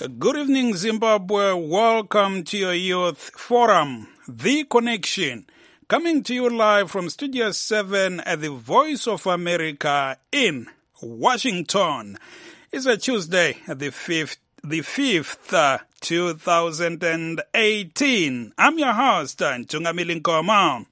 Good evening, Zimbabwe. Welcome to your Youth Forum, The Connection, coming to you live from Studio 7 at the Voice of America in Washington. It's a Tuesday, the 5th, 2018. I'm your host, Ntungamili Nkoma.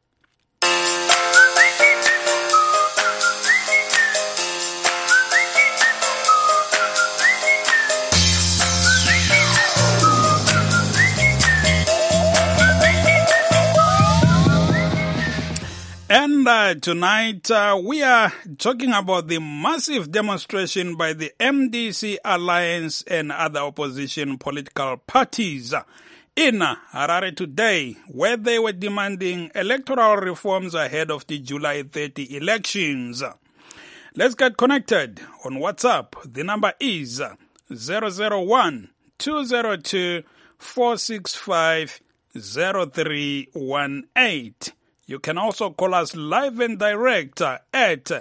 And tonight we are talking about the massive demonstration by the MDC Alliance and other opposition political parties in Harare today, where they were demanding electoral reforms ahead of the July 30 elections. Let's get connected on WhatsApp. The number is 001-202-465-0318. You can also call us live and direct at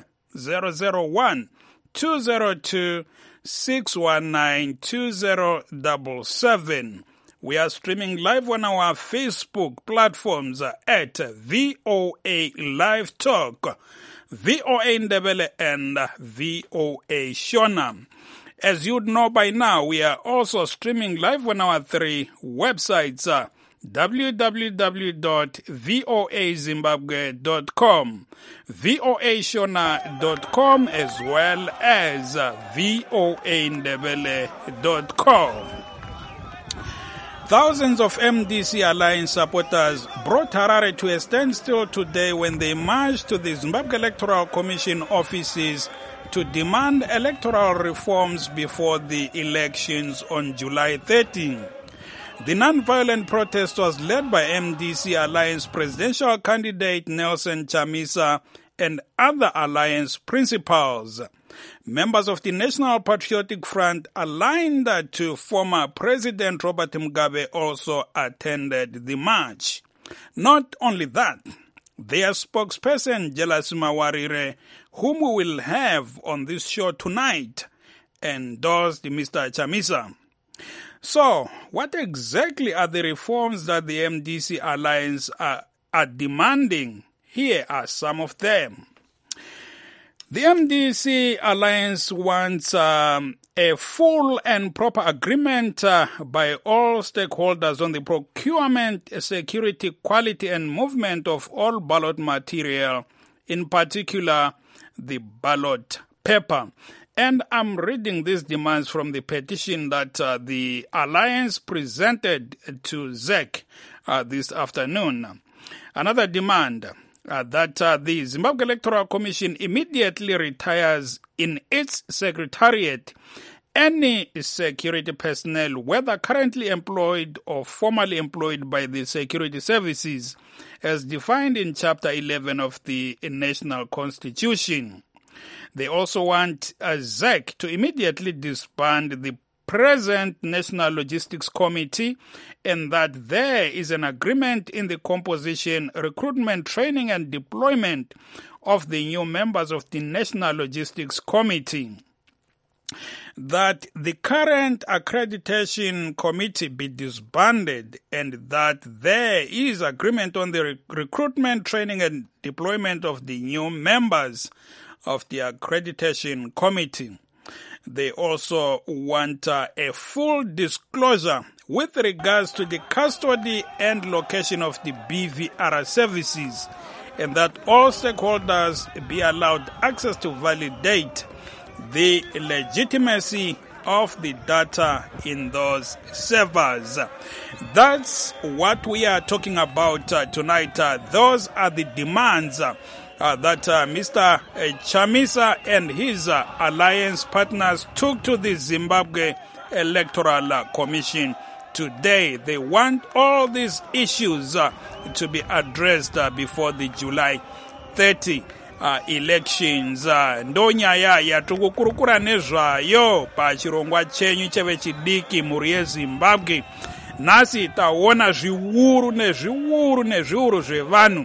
001-202-619-2077. We are streaming live on our Facebook platforms at VOA Live Talk, VOA Ndebele, and VOA Shona. As you'd know by now, we are also streaming live on our three websites, www.voazimbabwe.com, voashona.com, as well as voandebele.com. Thousands of MDC Alliance supporters brought Harare to a standstill today when they marched to the Zimbabwe Electoral Commission offices to demand electoral reforms before the elections on July 13. The non-violent protest was led by MDC Alliance presidential candidate Nelson Chamisa and other alliance principals. Members of the National Patriotic Front aligned to former President Robert Mugabe also attended the march. Not only that, their spokesperson Jelas Mawarire, whom we will have on this show tonight, endorsed Mr. Chamisa. So, what exactly are the reforms that the MDC Alliance are demanding? Here are some of them. The MDC Alliance wants a full and proper agreement by all stakeholders on the procurement, security, quality, and movement of all ballot material, in particular the ballot paper. And I'm reading these demands from the petition that the Alliance presented to ZEC this afternoon. Another demand that the Zimbabwe Electoral Commission immediately retires in its secretariat any security personnel, whether currently employed or formerly employed by the security services, as defined in Chapter 11 of the National Constitution. They also want ZEC to immediately disband the present National Logistics Committee, and that there is an agreement in the composition, recruitment, training, and deployment of the new members of the National Logistics Committee. That the current accreditation committee be disbanded, and that there is agreement on the recruitment, training, and deployment of the new members of the accreditation committee. They also want a full disclosure with regards to the custody and location of the BVR services, and that all stakeholders be allowed access to validate the legitimacy of the data in those servers. That's what we are talking about tonight. Those are the demands that Mr. Chamisa and his alliance partners took to the Zimbabwe Electoral Commission today. They want all these issues to be addressed before the July 30 elections. Ndonyaya yatukukurukura nezvayo pachirongwa chenyu chevechidiki muri yeZimbabwe. Nasi taona zviuru nezviuru nezviuru zvevanhu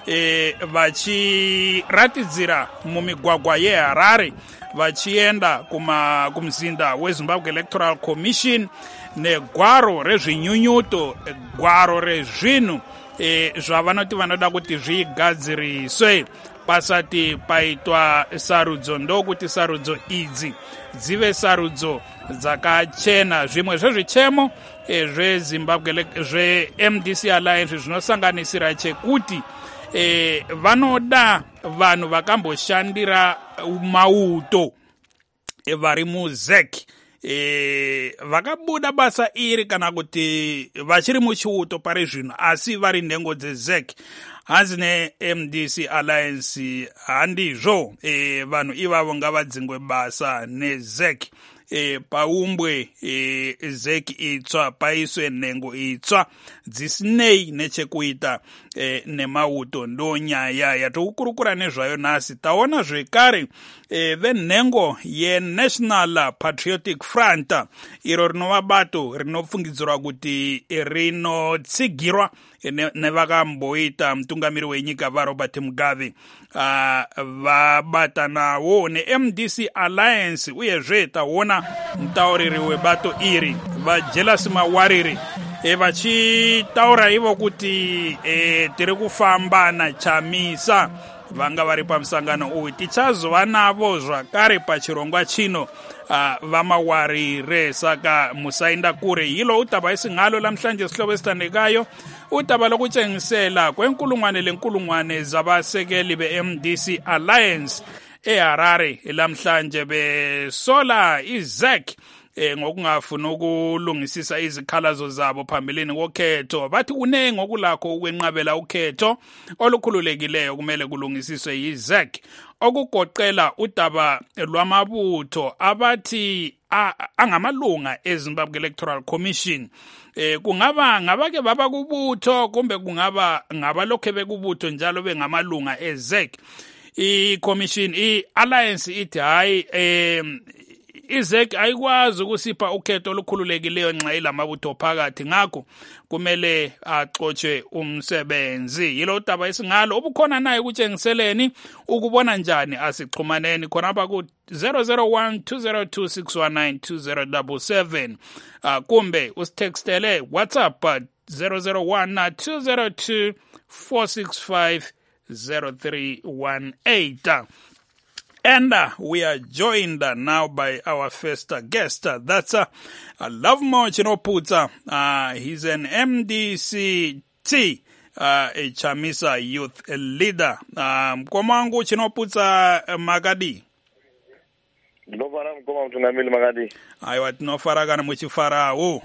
vachiratidzira mumigwagwa yeHarare vachienda kumzinda weZimbabwe Electoral Commission negwaro rezvinyunyuto, gwaro rezvinhu zvavanoti vanoda kuti zvigadziriswe pasati paitwa sarudzo. Ndokuti sarudzo idzi dzive sarudzo dzakachena. Zvimwe zvezvichemo zveZimbabwe zveMDC Alliance zvinosanganisira chekuti vanoda vanhu vakamboshandira mauto vari muZEC vakabuda basa iri kana kuti vachiri muchiuto pari zvino asi vari nhengo dzeZEC. Hanzi neMDC Alliance handizvo, vanhu ivavo ngavadzingwe basa neZEC. Paumbwe ZEC itsva, paiswe nhengo itsva dzisinei nechekuita nemauto. Ndo nyaya yatokukurukura nezvayo nhasi. Taona zvekare venhengo yeNational Patriotic Front, iro rinova bato rinopfungidzirwa kuti rinotsigirwa nevakamboita mutungamiri wenyika vaRobert Mugabe, vabatanawo neMDC Alliance. Uyezve taona mutauriri webato iri vaJelas Mawarire vachitaura ivo kuti tiri kufamba naChamisa, vanga vari pamusangano uyu. Tichazova navo zvakare pachirongwa chino vamawarire, saka musaenda kure. Hilo utaba isingalo lamhlanje sihlobo esithandekayo, utaba lokutshengisela kwenkulungwane zabasekeli beMDC Alliance eHarare lamhlanje besola iZEC ngokungafuni ukulungisisa izikhalazo zabo phambilini kokhetho. Bathi kunengi okulakho ukwenqabela ukhetho olukhululekileyo kumele kulungisiswe yiZEC, okugoqela udaba lwamabutho abathi angamalunga eZimbabwe Electoral Commission. Kungaba ngabake baba kubutho kumbe kungaba ngabalokhe bekubutho njalo bengamalunga eZEC. I-commission i-alliance ithi hayi iZEC ayikwazi ukusipha ukhetho olukhululekileyo nxa ilamabutho phakathi, ngakho kumele axotshwe umsebenzi. Yilo udaba esingalo obukhona naye kutshengiseleni. Ukubona njani asixhumaneni khonapha ku 0012026192077 kumbe usitextele WhatsApp 0012024650318. And we are joined now by our first guest. That's Lovemore Chinoputsa. He's an MDC-T, a Chamisa youth leader. Mkomangu Chinoputsa Magadi. Ndofara mkoma mtungamili Magadi. Aiwa tinofaragana muchifarawo.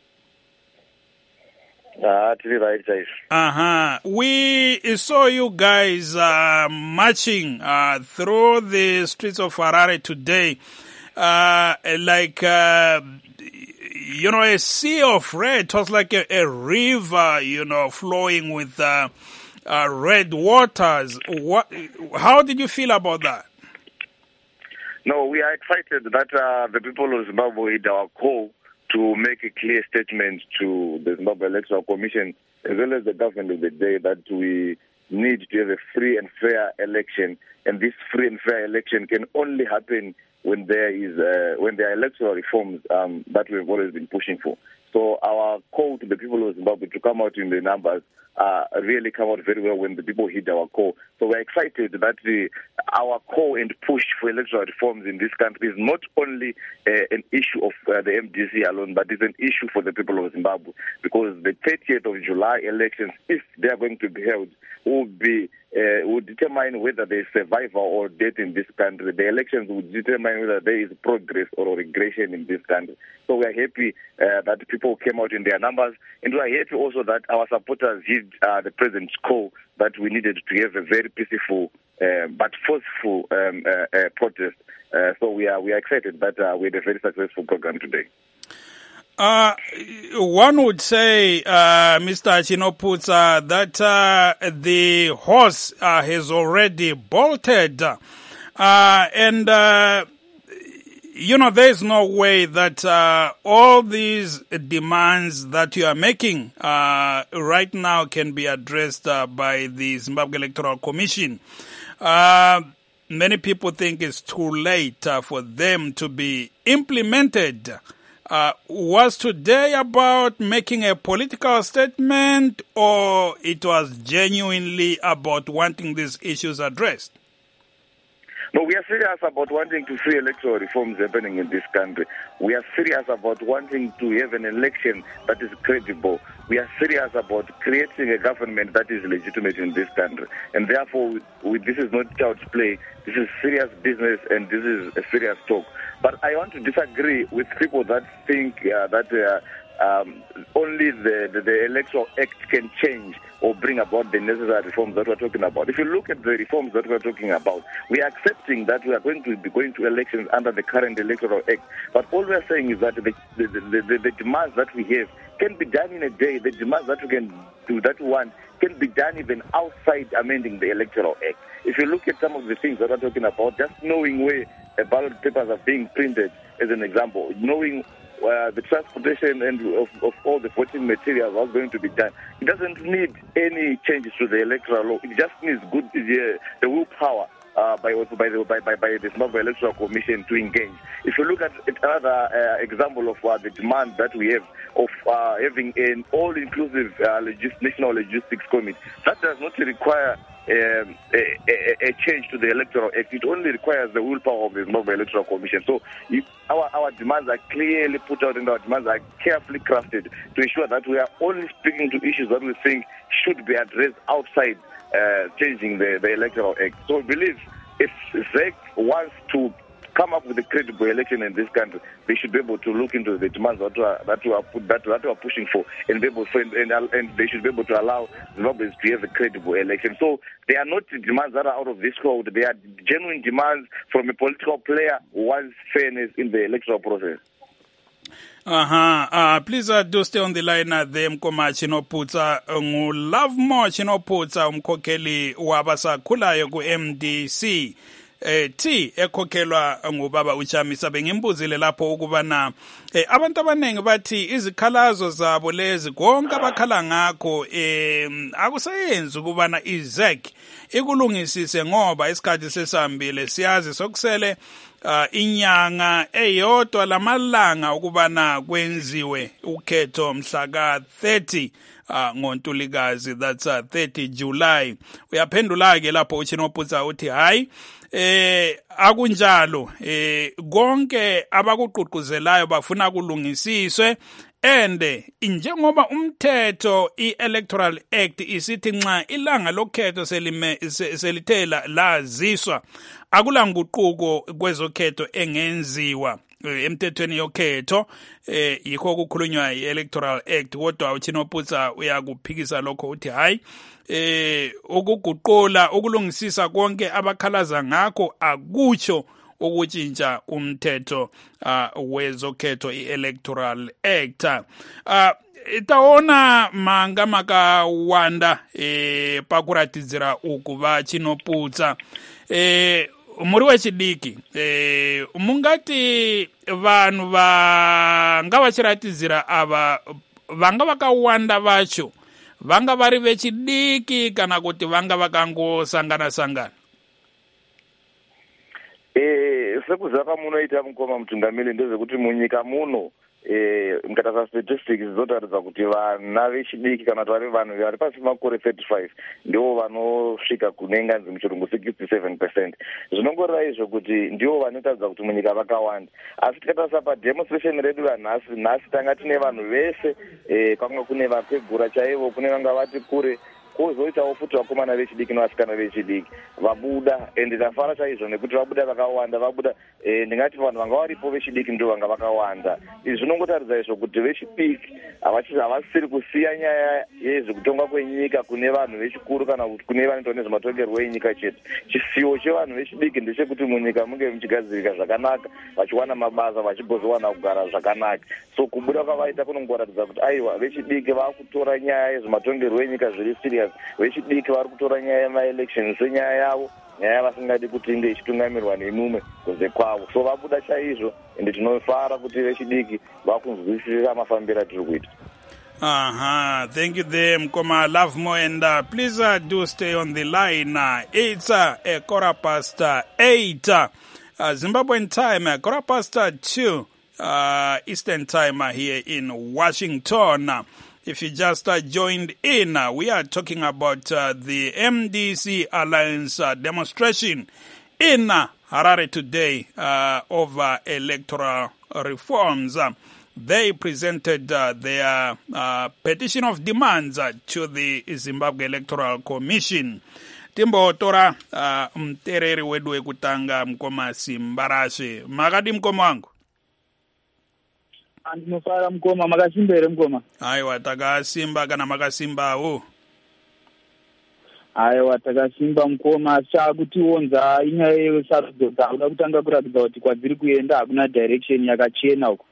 We saw you guys marching through the streets of Harare today, like a sea of red. It was like a river, flowing with red waters. How did you feel about that? No, we are excited that the people of Zimbabwe hit our call to make a clear statement to the Zimbabwe Electoral Commission as well as the government of the day that we need to have a free and fair election, and this free and fair election can only happen when there are electoral reforms that we've always been pushing for. So our call to the people of Zimbabwe to come out in the numbers really come out very well when the people heed our call. So we're excited that our call and push for electoral reforms in this country is not only an issue of the MDC alone, but it's an issue for the people of Zimbabwe, because the 30th of July elections, if they are going to be held, will determine whether there is survival or death in this country. The elections will determine whether there is progress or regression in this country. So we are happy that people came out in their numbers, and we are happy also that our supporters heed the president's call that we needed to have a very peaceful but forceful protest. So we are excited that we had a very successful program today. One would say, Mr. Chinoputsa, that the horse has already bolted, and there is no way that all these demands that you are making right now can be addressed by the Zimbabwe Electoral Commission. Many people think it's too late for them to be implemented. Was today about making a political statement, or it was genuinely about wanting these issues addressed? No, we are serious about wanting to see electoral reforms happening in this country. We are serious about wanting to have an election that is credible. We are serious about creating a government that is legitimate in this country. And therefore, this is not child's play. This is serious business, and this is a serious talk. But I want to disagree with people that think that only the Electoral Act can change or bring about the necessary reforms that we're talking about. If you look at the reforms that we're talking about, we are accepting that we are going to be going to elections under the current Electoral Act. But all we're saying is that the demands that we have can be done in a day. The demands that we can do, that we want, can be done even outside amending the Electoral Act. If you look at some of the things that we're talking about, just knowing where ballot papers are being printed, as an example, knowing the transportation and of all the voting materials was going to be done. It doesn't need any changes to the electoral law. It just needs the willpower by the Zimbabwe Electoral Commission to engage. If you look at another example of the demand that we have of having an all-inclusive national logistics committee, that does not require a change to the Electoral Act. It only requires the willpower of the Zimbabwe Electoral Commission. So our demands are clearly put out, and our demands are carefully crafted to ensure that we are only speaking to issues that we think should be addressed outside changing the Electoral Act. So we believe if ZEC wants to come up with a credible election in this country, they should be able to look into the demands that we are pushing for, and be able and they should be able to allow Zimbabweans to have a credible election. So they are not demands that are out of this world. They are genuine demands from a political player who wants fairness in the electoral process. Please do stay on the line there, Mkoma Chinoputsa. Love more Chinoputsa, umkhokheli wabasakhulayo ku-MDC. Ekhokhelwa ngubaba uChamisa. Bengimbuzile lapho ukubana abantu abanengi bathi izikhalazo zabo lezi konke abakhala ngakho akusayenzi ukubana iZEC ikulungisise, ngoba isikhathi sesambile siyazi sokusele inyanga eyodwa lamalanga ukubana kwenziwe ukhetho mhla ka-30 ngoNtulikazi, that's 30 July. Uyaphendula ke lapho uChinoputsa uthi hayi akunjalo, konke abakuqhuquzelayo bafuna kulungisiswe, and njengoba umthetho i-Electoral Act isithi nxa ilanga lokhetho selithe laziswa akula nguquko kwezokhetho engenziwa emthethweni yokhetho, yikho kukhulunywa i-Electoral Act. Kodwa uChinoputsa uyakuphikisa lokho uthi hayi ukuguqula ukulungisisa konke abakhalaza ngakho akutsho ukutshintsha umthetho wezokhetho i-Electoral Act. Itaona manga makawanda pakuratidzira uku va Chinoputsa. Muri wechidiki mungati vanhu vanga vachiratidzira ava vanga vakawanda vacho vanga vari vechidiki kana kuti vanga vakangosangana? Sekuzaka munoita Mukoma Mutungamiri ndezvekuti munyika muno mukatasa statistics dzinotaridza kuti vana vechidiki kana kuti vari vanhu vari pasi makore 35 ndivo vanosvika kunenganzi muchirungu 67%. Zvinongoreva izvo kuti ndivo vanotaridza kuti munyika vakawanda. Asi tikatarisa pademonstration redu nhasi tanga tine vanhu vese, kwanga kune vapegura chaivo, kune vanga vati kure, kozoitawo futi vakomana vechidiki nevasikana vechidiki vabuda, ende ndafara chaizvo nekuti vabuda vakawanda. Vabuda ndingati vanhu vanga varipo vechidiki ndivo vanga vakawanda. Izvi zvinongotaridza izvo kuti vechidiki havasiri kusiya nyaya yezvekutonga kwenyika kune vanhu vechikuru kana kuti kune vanoita nezvematongerwo enyika chete. Chisiwo chevanhu vechidiki ndechekuti munyika munge muchigadzirika zvakanaka, vachiwana mabasa, vachigozowana kugara zvakanaka. So kubuda kwavaita kunongoratidza kuti aiwa vechidiki vakutora nyaya yezvematongerwo enyika zviri serious. Vechidiki vari kutora nyaya yemaelections senyaya yavo, nyaya vasingadi kuti inge ichitungamirwa neimumwe kunze kwavo. So vabuda chaizvo ende tinofara kuti vechidiki vakunzwisisa mafambiro atiri kuita. Thank you there, Mkoma Lovemore, and please do stay on the line. It's a 8:15 Zimbabwean time, 2:15 Eastern time here in Washington. If you just joined in, we are talking about the MDC Alliance demonstration in Harare today over electoral reforms. They presented their petition of demands to the Zimbabwe Electoral Commission. Timbo tora mtereri wedu wekutanga Mkoma Simbarashe. Makadi Mkoma wangu? Andinofara Mkoma, makasimba here Mkoma. Aiwa, takasimba kana makasimbawo? Aiwa, takasimba Mkoma, chakutionza inyaya yesarudzo dzakuda kutanga kuratidza kuti kwadziri kuenda hakuna direction yakachena uko.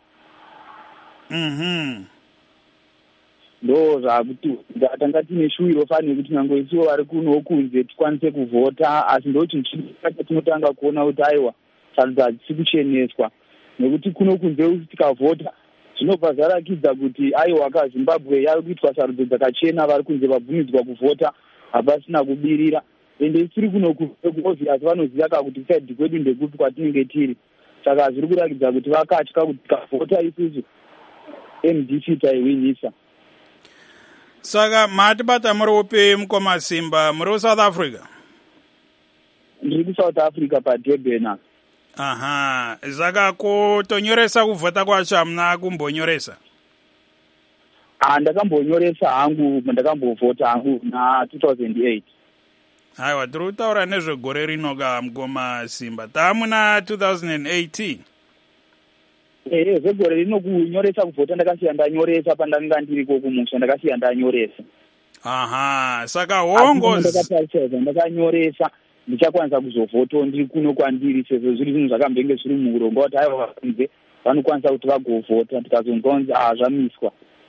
Ndo zvakuti ndatanga tine shuwiro fane kuti nango isiwo vari kuno kunze tikwanise kuvhota, asi ndo chinhu chatinotanga kuona kuti aiwa sarudzo hadzisi kucheneswa, nekuti kuno kunze tikavhota zvinobva zvarakidza kuti aiwa kaZimbabwe yari kuitwa sarudzo dzakachena, vari kunze vabvumidzwa kuvhota hapasina kubirira, ende tiri kuno kuobvious vanoziva kakuti saidi kwedu ndekupi kwatinenge tiri, saka zviri kurakidza kuti vakatya kuti tikavhota isusu MDC taiwinisa. Saka matibata muri upi Mkoma Simba? Muri South Africa? Ndiri kuSouth Africa paDurban. Zaka kutonyoresa kuvhota kwacho hamuna kumbonyoresa? Ndakambonyoresa hangu, ndakambovhota hangu na 2008. Aiwa, tiri kutaura nezvegore rino ka Mkoma Simba. Tamuna 2018? Zvegore rino kunyoresa kuvhota ndakasiya ndanyoresa pandanga ndiriko kumusha, ndakasiya ndanyoresa. Saka hongo ndakanyoresa ndichakwanisa kuzovhota ndiri kuno kwandiri, sezvo zviri zvinhu zvakambenge zviri muurongwa kuti aiwa vakunze vanokwanisa kuti vagovhota, tikazongonzi zvamiswa.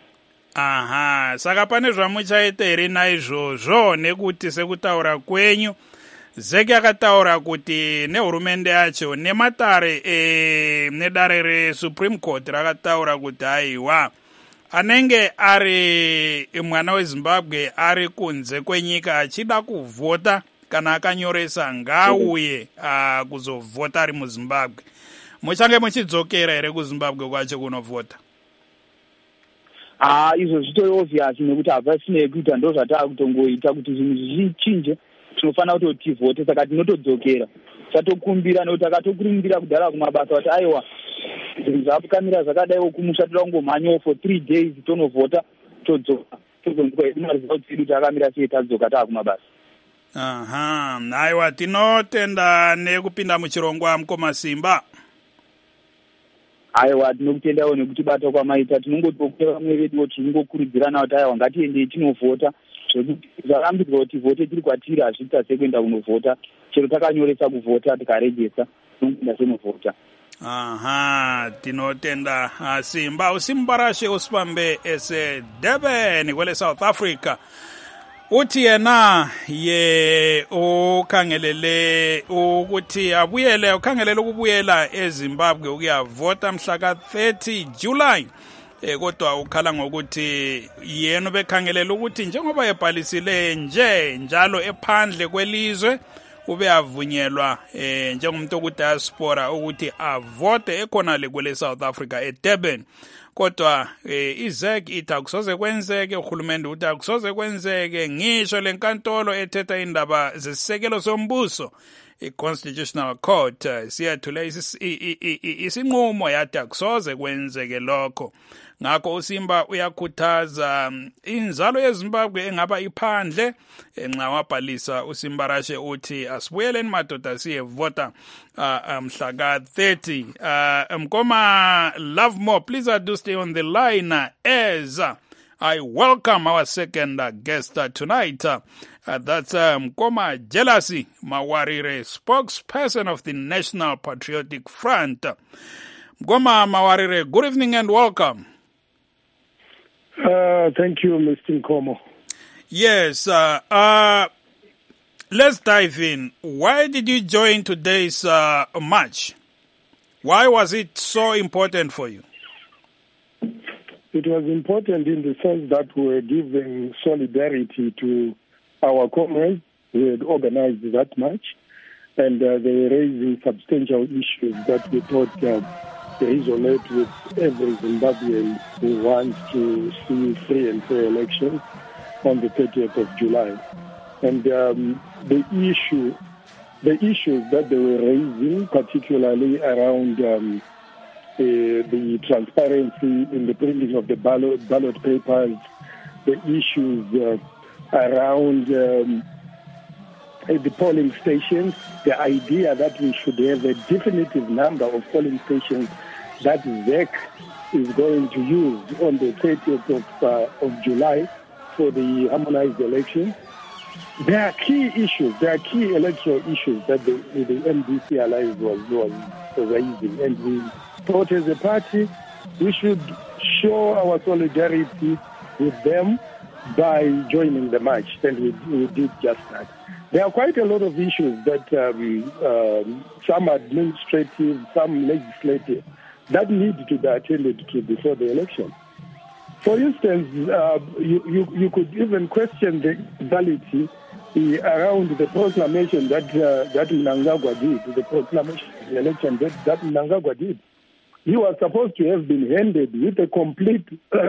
Saka pane zvamuchaita here naizvozvo, nekuti sekutaura kwenyu ZEC yakataura kuti nehurumende yacho nematare nedare reSupreme Court rakataura kuti aiwa anenge ari mwana weZimbabwe ari kunze kwenyika achida kuvhota kana akanyoresa ngauye kuzovhota ari muZimbabwe. Muchange muchidzokera here kuZimbabwe kwacho kunovhota? Izvo zvitori obvious nekuti hapasine kuita, ndo zvatakutongoita kuti zvinhu zvichinje tinofanira kuti tivhote, saka tinotodzokera tatokumbira nekuti akatokurumbira kudhara kumabasa kuti aiwa zvinhu zvakamira zvakadaiwo kumusha toda kungomhanyawo for 3 days tonovhota todzoka tozonzwa results edu takamira sei tadzoka taakumabasa. Aiwa, tinotenda nekupinda muchirongwa Mkoma Simba. Aiwa, tinokutendawo nekutibata kwamaita, tinongotokuta vamwe veduwo tinongokurudzirana kuti aiwa ngatiendei tinovhota, zvakambidzwa kuti vhote tiri kwatiri hazviita sekuenda kunovhota, chero takanyoresa kuvhota tikarejesa tinongoenda senovhota. Tinotenda Simba. Usimbarashe usipambe ese Durban kwele South Africa. Uthi yena ye ukhangelele ukuthi abuyele, ukhangelele ukubuyela eZimbabwe ukuyavota mhla ka-30 July. Kodwa ukhala ngokuthi yena bekhangelela ukuthi njengoba ebhalisile njalo ephandle kwelizwe ube avunyelwa njengomuntu okudiaspora ukuthi avote ekhona le kwele South Africa eDurban. Kodwa iZEC ithi akusoze kwenzeke, uhulumende uthi akusoze kwenzeke, ngisho lenkantolo ethetha indaba zesisekelo sombuso i-Constitutional Court siyathula isinqumo yathi akusoze kwenzeke lokho. Ngakho uSimba uyakhuthaza inzalo yeZimbabwe engaba iphandle nxa wabhalisa. uSimbarashe uthi asibuyeleni madoda siyevota mhla ka-30. Mkoma Lovemore, please do stay on the line as I welcome our second guest tonight. That's Mkoma Jealousy Mawarire, spokesperson of the National Patriotic Front. Mkoma Mawarire, good evening and welcome. Thank you, Mr. Nkomo. Yes, Let's dive in. Why did you join today's march? Why was it so important for you? It was important in the sense that we were giving solidarity to our comrades who had organized that march, and they were raising substantial issues that we thought resonate with every Zimbabwean who wants to see free and fair elections on the 30th of July. And the issues that they were raising, particularly around the transparency in the printing of the ballot papers, the issues around the polling stations, the idea that we should have a definitive number of polling stations that ZEC is going to use on the 30th of July for the harmonized elections. There are key issues, there are key electoral issues that the MDC Alliance was raising, and we thought as a party we should show our solidarity with them by joining the march, and we did just that. There are quite a lot of issues that some administrative, some legislative, that need to be attended to before the election. For instance, you could even question the validity around the proclamation that Mnangagwa did, the proclamation of the election that Mnangagwa did. He was supposed to have been handed with a complete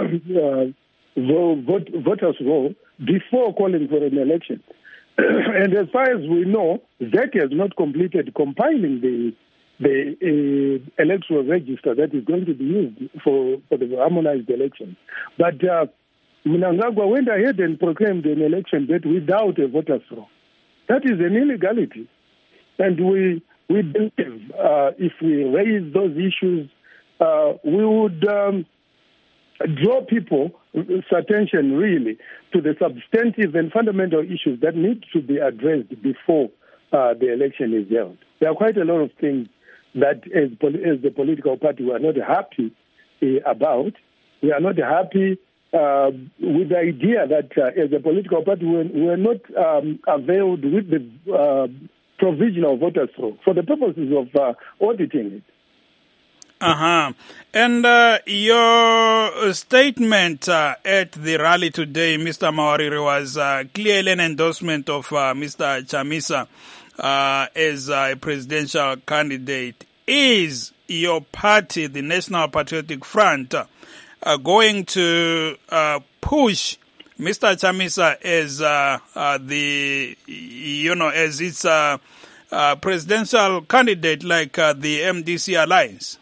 voters' roll before calling for an election. And as far as we know, ZEC has not completed compiling the electoral register that is going to be used for the harmonized election. But Mnangagwa went ahead and proclaimed an election date without a voters' roll. That is an illegality. And we believe if we raise those issues, we would draw people's attention really to the substantive and fundamental issues that need to be addressed before the election is held. There are quite a lot of things that as the political party we are not happy about. We are not happy with the idea that as a political party we are not availed with the provisional voters roll for the purposes of auditing it. And your statement at the rally today, Mr. Mawarire, was clearly an endorsement of Mr. Chamisa as a presidential candidate. Is your party, the National Patriotic Front, going to push Mr. Chamisa as as its presidential candidate like the MDC Alliance?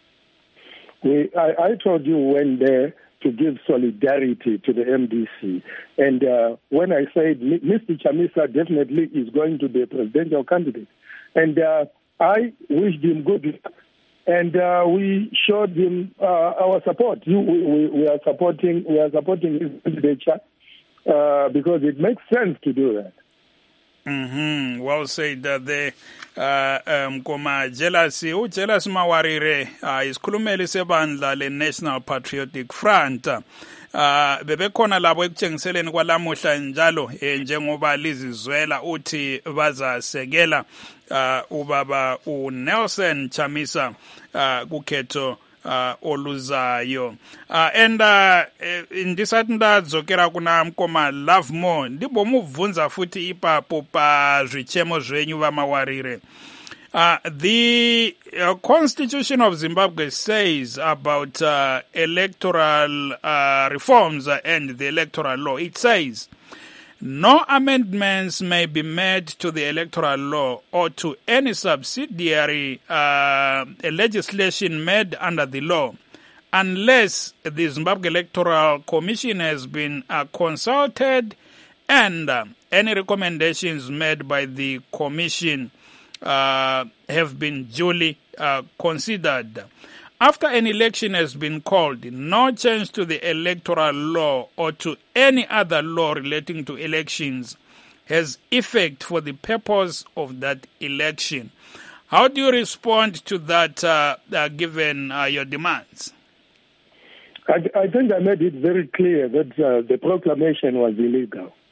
I told you when there to give solidarity to the MDC. And when I said Mr. Chamisa definitely is going to be a presidential candidate. And I wished him good luck. And we showed him our support. We are supporting his candidature because it makes sense to do that. Well said. The jealousy Mawarire isikhulumeli sebandla le-National Patriotic Front bebekhona labo ekutshengiseleni kwalamuhla njalo njengoba lizizwela uthi bazasekela ubaba uNelson Chamisa kukhetho oluzayo and ndisathi ndadzokera kuna mkoma Love More ndibomubvunza futhi ipapo pa zvichemo zvenyu vaMawarire. The Constitution of Zimbabwe says about electoral reforms and the electoral law. It says, no amendments may be made to the electoral law or to any subsidiary legislation made under the law unless the Zimbabwe Electoral Commission has been consulted and any recommendations made by the Commission have been duly considered. After an election has been called, no change to the electoral law or to any other law relating to elections has effect for the purpose of that election. How do you respond to that given your demands? I think I made it very clear that the proclamation was illegal.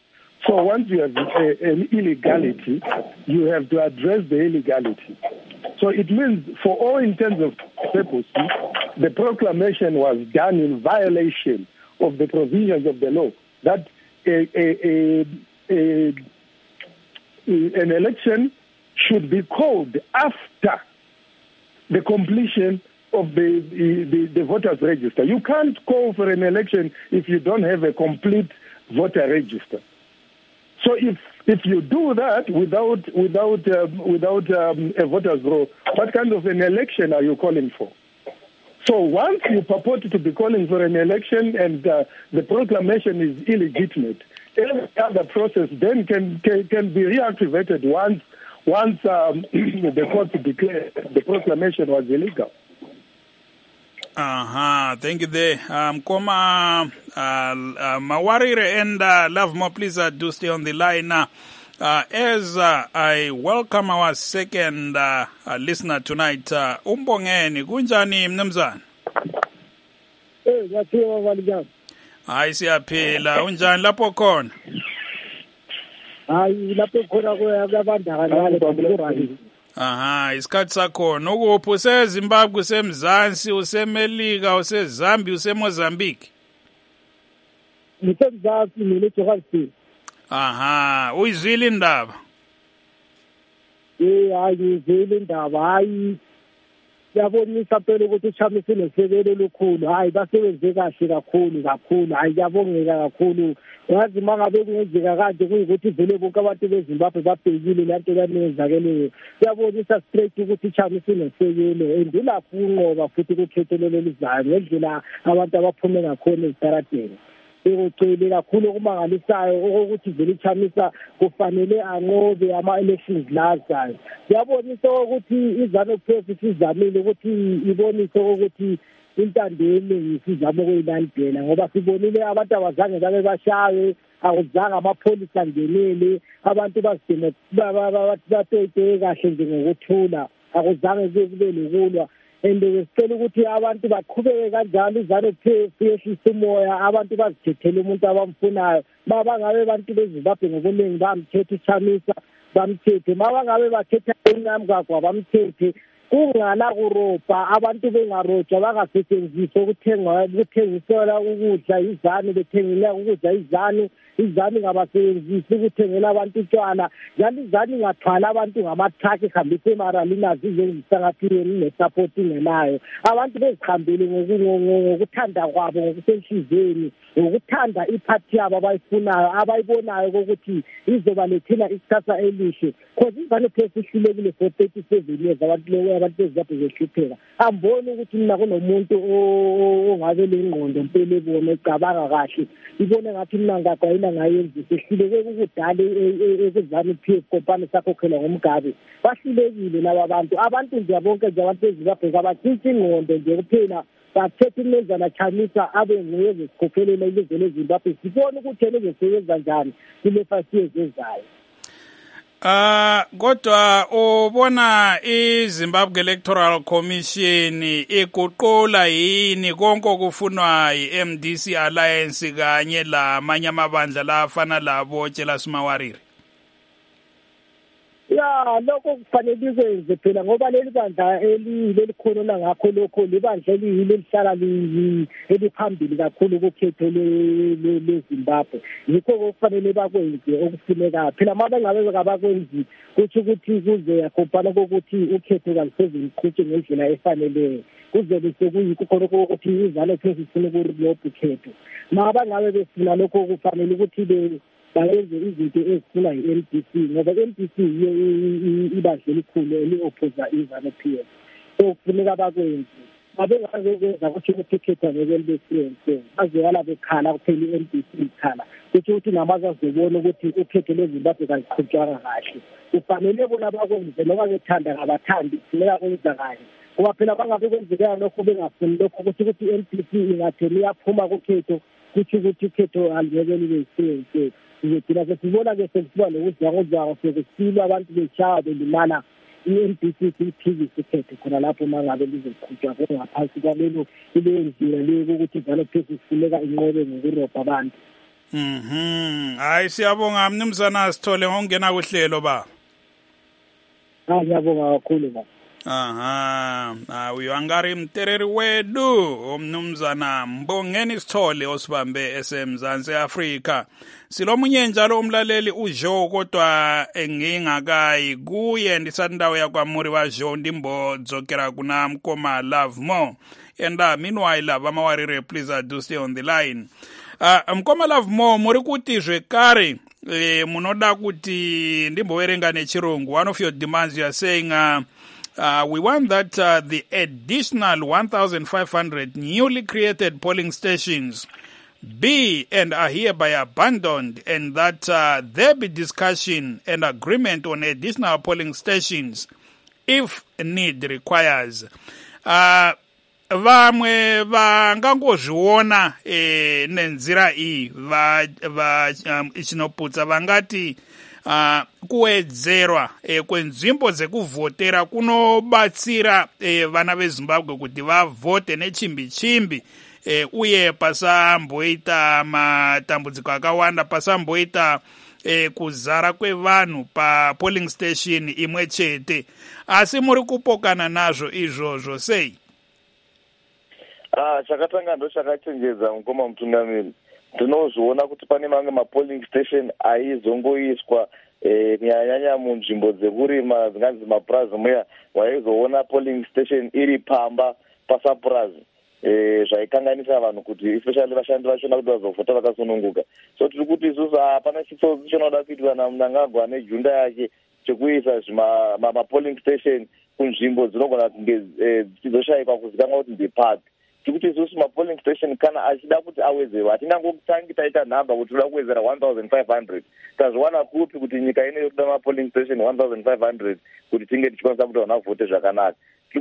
So once you have an illegality, you have to address the illegality. So it means, for all intents and purposes, the proclamation was done in violation of the provisions of the law, that an election should be called after the completion of the voters' register. You can't call for an election if you don't have a complete voter register. So if you do that without a voters' roll, what kind of an election are you calling for? So once you purport to be calling for an election and the proclamation is illegitimate, every other process then can be reactivated once the court declared the proclamation was illegal. Thank you there. Mawarire and Lovemore, please do stay on the line. As I welcome our second listener tonight, Umbongeni, kunjani mnumzana? Hayi siyaphila, unjani lapho khona? Hayi lapho khona kuyabandakanya. Isikhathi sakhona ukuphi? UseZimbabwe, useMzansi, useMelika, useZambia, useMozambique? NgiseMzansi mina eJohannesburg. Uyizwile indaba? Hayi ngizwile indaba. Hayi siyabonisa phela ukuthi uChamisa unesekelo olukhulu. Hayi basebenze kahle kakhulu. Hayi kuyabongeka kakhulu. Yazi mangabe kungenzeka kanje kuyikuthi vele bonke abantu beZimbabwe babhekile lento yanezakeleyo. Siyabonisa straight ukuthi uChamisa unesekelo endulapho unqoba futhi ukukhethelelo elizayo ngendlela abantu abaphume ngakhona ezitaradeni. Ekucela kakhulu okumangalisayo ukuthi vele uChamisa kufanele anqobe ama-elections lazayo. Siyabonisa ukuthi iZANU-PF isizamile ukuthi ibonise ukuthi intandeni isizama ukuyilandela ngoba sibonile abantu abazange babe bashaye, akuzange amapholisa angenele, abantu bazideme batete kahle nje ngokuthula, akuzange kube lokulwa. And sicela ukuthi abantu baqhubeke kanjalo, iZANU-PF yehlisa umoya, abantu bazithethele umuntu abamfunayo. Bangabe abantu beZimbabwe ngobuningi bamthethe uChamisa, bamthethe. Bangabe bakhetha uNamgagwa bamthethe. Kungala kuropa, abantu bengarojwa bangasetshenziswa ukuthengisela ukudla iZANU, bethengela ukudla iZANU ngabasebenzisi ukuthengela abantu utshwala, njalo iZANU ingathwala abantu ngamathrakhi ihambise emaralina zizenzisa ngathi nesupport ingelayo. Abantu bezihambele ngokuthanda kwabo, ngokusenhlizweni, ngokuthanda iphathi yabo abayifunayo, abayibonayo ukuthi izobalethela ikusasa elihle. Because iZANU-PF ihlulekile for 37 years abantu beZimbabwe behlupheka. Amboni ukuthi mina kunomuntu ongabe lengqondo mpela ebona ecabanga kahle. Ibone ngathi mina ngaqayina ngayenzisa ehluleke ukudala eZANU-PF kompani sakhokhela ngomgabe. Bahlulekile laba abantu nje bonke nje abantu beZimbabwe abathinta ingqondo nje kuphela. Bathethe uMnumzana Chamisa abe nguye ezikhokhelela ilizwe leZimbabwe. Sibone ukuthi yena uzosebenza njani kule 5 years ezayo. Kodwa ubona iZimbabwe Electoral Commission iguqula yini konke okufunwa iMDC Alliance kanye lamanye amabandla lafana labo Tshela Mawarire? Lokho kufanele ikwenze phela ngoba leli bandla elikhona ngakho lokho libandla elihlala eliphambili kakhulu ukukhetho leZimbabwe. Yikho okufanele bakwenze okufuneka. Phela mabengabe bakwenzi kuthi kuze yakhophana ukuthi ukhetho kalisezimqhutshe ngendlela efaneleyo. Kuzobe sekuyikho khona ukuthi iZANU-PF ifuna ukulopha ukhetho. Mabangabe befuna lokho kufanele ukuthi bayenze izinto ezifuna i-MDC ngoba i-MDC ibandla elikhulu eli-opposa iZANU-PF. So kufuneka bakwenze. Babengazokwenza ukuthi ukhetho ngeke libesiyenze. Bazekala bekhala kuphela i-MDC ikhala. Kuthi ukuthi namazi azobona ukuthi ukhetho leZimbabwe kaliqhutshwanga kahle. Kufanele bona bakwenze noma bethanda ngabathandi kufuneka kwenza kanye. Ngoba phela bangabe kwenzekela lokho bengafuni lokho ukuthi i-MDC ingatheni iyaphuma kukhetho kuthi ukhetho alingeke libe yisiyenze. Sizogcina sesibona ke sekuba lokuzwakuzwako sekusilwa abantu beshaya belimala i-MDC siyiphikise ukhetho khona lapho mangabe lizoqhutshwa ngaphansi kwalelo ileyo ndlela leyo ukuthi iZANU-PF ifuneka inqobe ngokurobha abantu. Hayi siyabonga mnumzana Sithole ngongena kuhlelo ba. Ngiyabonga kakhulu ba. Uyangari mtereri wedu umnumzana Mbongeni Sithole osibambe esemzansi Afrika. Silomunye njalo umlaleli uJo kodwa engingakayi kuye ndisandawo yakwaMuri wa Jo ndimbo dzokera kuna Mkoma Love More. And meanwhile vamawarire please do stay on the line. Mkoma Love More muri kuti zvekare munoda kuti ndimboverenga nechirungu. One of your demands you are saying we want that the additional 1,500 newly created polling stations be and are hereby abandoned, and that there be discussion and agreement on additional polling stations if need requires. Vamwe vangangozviona nenzira iyi chinoputsa vangati kuwedzerwa kwenzvimbo dzekuvhotera kunobatsira vana veZimbabwe kuti vavhote nechimbi-chimbi uye pasamboita matambudziko akawanda, pasamboita kuzara kwevanhu papolling station imwe chete. Asi muri kupokana nazvo izvozvo sei? Chakatanga ndo chakachenjedza Mukoma mutungamiri. Tinozviona kuti pane mamwe mapolling station aizongoiswa kunyanya munzvimbo dzekurima dzinganzi mapurazi muya, waizoona polling station iri pamba pasapurazi. Zvaikanganisa vanhu kuti especially vashandi vachona kuti vazovhota vakasununguka. So tiri kuti isusu hapana chitsotsi chinoda kuitwa naMnangagwa nejunda yake chekuisa mapolling station kunzvimbo dzinogona kunge dzichizoshayikwa kuzikanwa kuti ndepati. Tikuti isusu mapolling station kana achida kuti awedzerwa hatingangotangi taita nhamba kuti toda kuwedzera 1,500. Tazviwana kupi kuti nyika ine yokuda mapolling station 1,500 kuti tinge tichikwanisa kuti vanhu vavhote zvakanaka.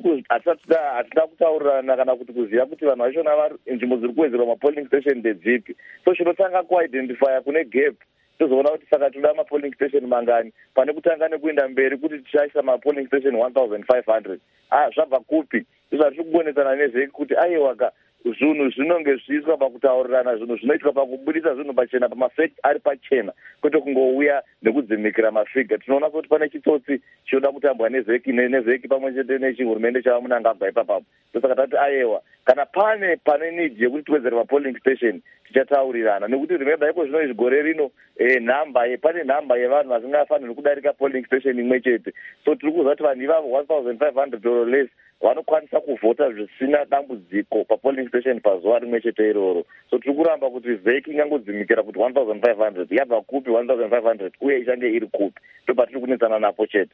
Hatina kutaurirana kana kuti kuziva kuti vanhu vachona nzvimbo dziri kuwedzerwa mapolling station ndedzipi. So chinotanga kuidentifya kune gap tozoona kuti saka toda mapolling station mangani pane kutanga nekuenda mberi kuti tichaisa mapolling station 1,500. Zvabva kupi? Tiri kugonetsana nezveki kuti aiwaka zvinhu zvinonge zviiswa pakutaurirana, zvinhu zvinoitwa pakubudisa zvinhu pachena, pamafekti ari pachena, kwete kungouya nekudzimikira mafiga. Tinoona kuti pane chitsotsi chinoda kutambwa nezveki pamwe chete nechihurumende chavaMnangagwa ipapapo. Saka tati aiwa kana pane need yekuti tiwedzere mapolling station tichataurirana, nekuti remember iko zvino izvigore rino pane nhamba yevanhu vasingafaniri kudarika polling station imwe chete. So tiri kuziva kuti vanhu ivavo 1,500 or less vanokwanisa kuvhota zvisina dambudziko papolling station pazuva rimwe chete iroro. So tiri kuramba kuti vheki ingangodzimikira kuti 1,500 yabva kupi 1,500 uye ichange iri kupi, ndopatiri kunetsana napo chete.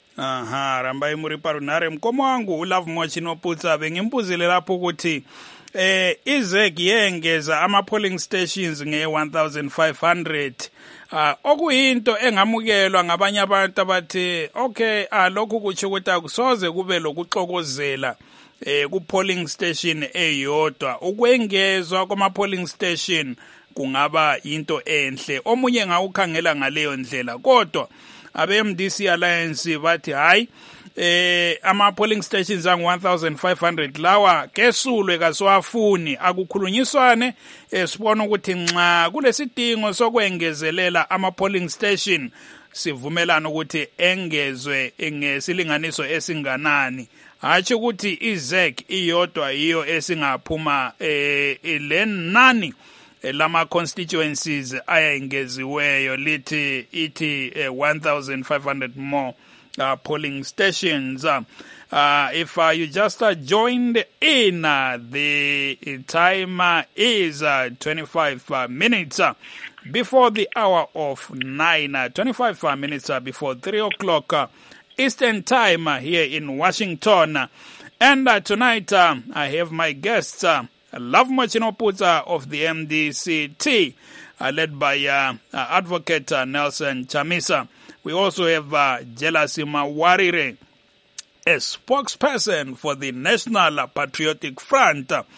Rambai muri parunhare. Mukoma wangu uLove More chinoputsa bengimbuzile lapho ukuthi iZEC yengeza ama-polling stations nge-1,500 okuyinto engamukelwa ngabanye abantu abathi okay lokhu kutsho ukuthi akusoze kube lokuxokozela ku-polling station eyodwa. Ukwengezwa kwama-polling station kungaba into enhle, omunye ngawukhangela ngaleyo ndlela, kodwa abe-MDC Alliance bathi hayi ama-polling stations angu-1,500 lawa kesulwe kasiwafuni, akukhulunyiswane sibona ukuthi nxa kulesidingo sokwengezelela ama-polling station sivumelana ukuthi engezwe ngesilinganiso esinganani, hatshi ukuthi iZEC iyodwa yiyo esingaphuma le nani lama-constituencies ayengeziweyo ithi 1,500 more polling stations. If you just joined in, the time is 25 minutes before the hour of 9, 25 minutes before 3 o'clock Eastern time here in Washington. And tonight I have my guests, Love More Chinoputsa of the MDCT, led by Advocate Nelson Chamisa. We also have Jelasima Warire, a spokesperson for the National Patriotic Front. The